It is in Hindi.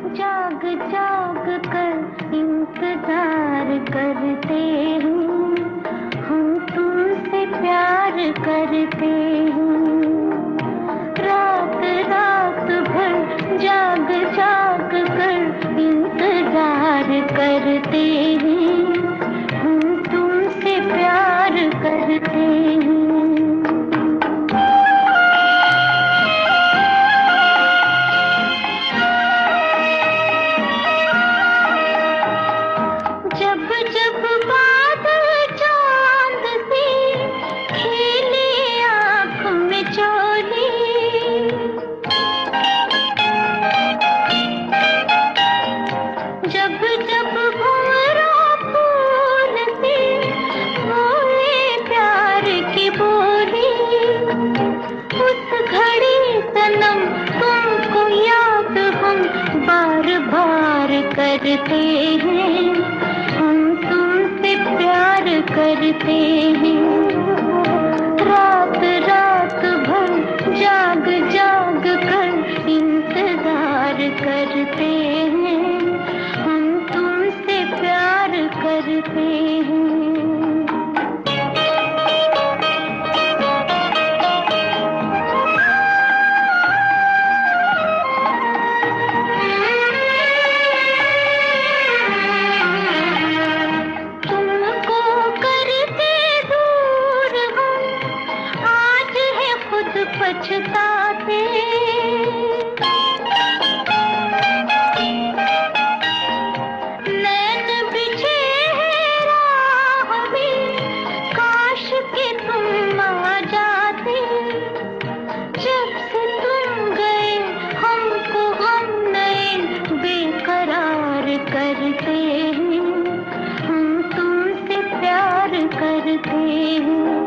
जाग जाग कर इंतजार करते हैं, हम तुमसे प्यार करते हैं। रात रात भर जाग जाग कर इंतजार करते हैं, हम तुमसे प्यार करते हैं। जब जब बादल चांद से खेले आँख में चोली, जब जब भंवरा फूल से बोले प्यार की बोली, उस घड़ी सनम तुमको याद हम बार बार करते हैं, प्यार करते हैं। रात रात भर जाग जाग कर इंतजार करते हैं, हम तुमसे प्यार करते हैं। पछताते नैन बिछे हैं राह में, काश के तुम आ जाते। जब से तुम गए हमको हम नैन बेकरार करते हैं, हम तुमसे प्यार करते हैं।